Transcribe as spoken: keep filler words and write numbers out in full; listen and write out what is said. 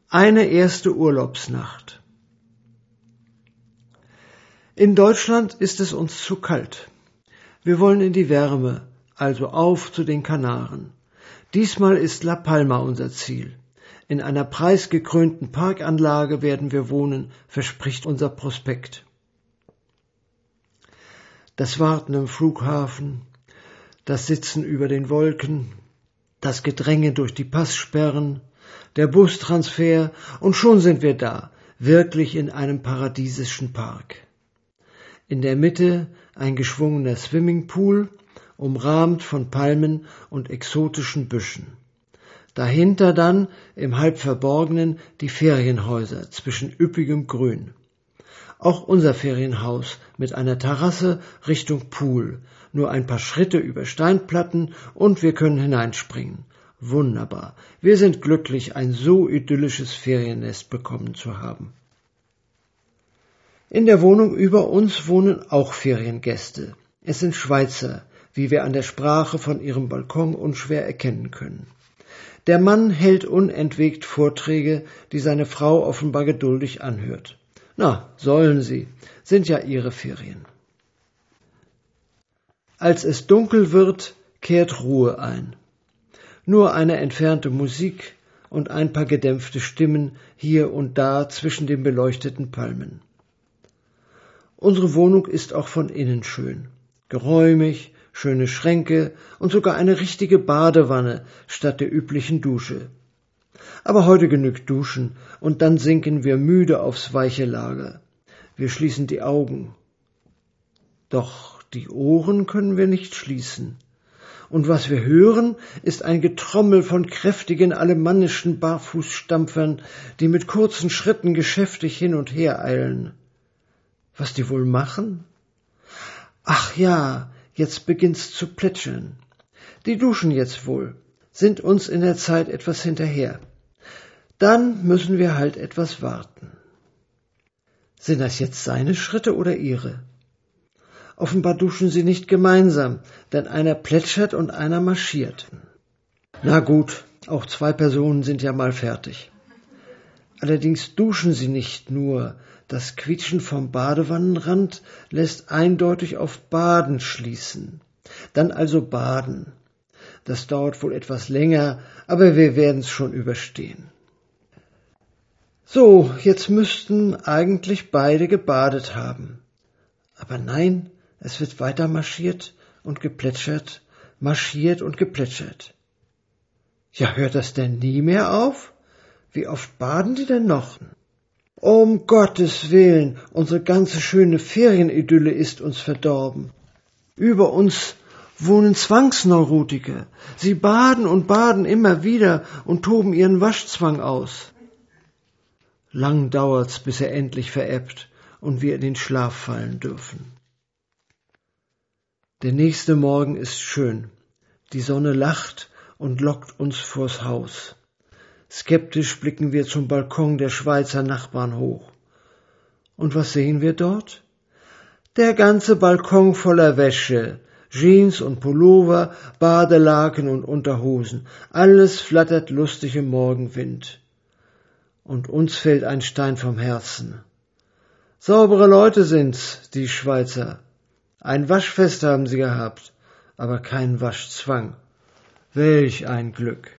Eine erste Urlaubsnacht. In Deutschland ist es uns zu kalt. Wir wollen in die Wärme, also auf zu den Kanaren. Diesmal ist La Palma unser Ziel. In einer preisgekrönten Parkanlage werden wir wohnen, verspricht unser Prospekt. Das Warten im Flughafen, das Sitzen über den Wolken, das Gedränge durch die Passsperren, der Bustransfer und schon sind wir da, wirklich in einem paradiesischen Park. In der Mitte ein geschwungener Swimmingpool, umrahmt von Palmen und exotischen Büschen. Dahinter dann im Halbverborgenen die Ferienhäuser zwischen üppigem Grün. Auch unser Ferienhaus mit einer Terrasse Richtung Pool, nur ein paar Schritte über Steinplatten und wir können hineinspringen. Wunderbar, wir sind glücklich, ein so idyllisches Feriennest bekommen zu haben. In der Wohnung über uns wohnen auch Feriengäste. Es sind Schweizer, wie wir an der Sprache von ihrem Balkon unschwer erkennen können. Der Mann hält unentwegt Vorträge, die seine Frau offenbar geduldig anhört. Na, sollen sie, sind ja ihre Ferien. Als es dunkel wird, kehrt Ruhe ein. Nur eine entfernte Musik und ein paar gedämpfte Stimmen hier und da zwischen den beleuchteten Palmen. Unsere Wohnung ist auch von innen schön. Geräumig, schöne Schränke und sogar eine richtige Badewanne statt der üblichen Dusche. Aber heute genügt Duschen und dann sinken wir müde aufs weiche Lager. Wir schließen die Augen. Doch die Ohren können wir nicht schließen. Und was wir hören, ist ein Getrommel von kräftigen alemannischen Barfußstampfern, die mit kurzen Schritten geschäftig hin und her eilen. Was die wohl machen? Ach ja, jetzt beginnt's zu plätschern. Die duschen jetzt wohl, sind uns in der Zeit etwas hinterher. Dann müssen wir halt etwas warten. Sind das jetzt seine Schritte oder ihre? Offenbar duschen sie nicht gemeinsam, denn einer plätschert und einer marschiert. Na gut, auch zwei Personen sind ja mal fertig. Allerdings duschen sie nicht nur. Das Quietschen vom Badewannenrand lässt eindeutig auf Baden schließen. Dann also baden. Das dauert wohl etwas länger, aber wir werden's schon überstehen. So, jetzt müssten eigentlich beide gebadet haben. Aber nein, es wird weiter marschiert und geplätschert, marschiert und geplätschert. Ja, hört das denn nie mehr auf? Wie oft baden die denn noch? Um Gottes Willen, unsere ganze schöne Ferienidylle ist uns verdorben. Über uns wohnen Zwangsneurotiker. Sie baden und baden immer wieder und toben ihren Waschzwang aus. Lang dauert's, bis er endlich verebbt und wir in den Schlaf fallen dürfen. Der nächste Morgen ist schön. Die Sonne lacht und lockt uns vors Haus. Skeptisch blicken wir zum Balkon der Schweizer Nachbarn hoch. Und was sehen wir dort? Der ganze Balkon voller Wäsche, Jeans und Pullover, Badelaken und Unterhosen. Alles flattert lustig im Morgenwind. Und uns fällt ein Stein vom Herzen. Saubere Leute sind's, die Schweizer. Ein Waschfest haben sie gehabt, aber keinen Waschzwang. Welch ein Glück!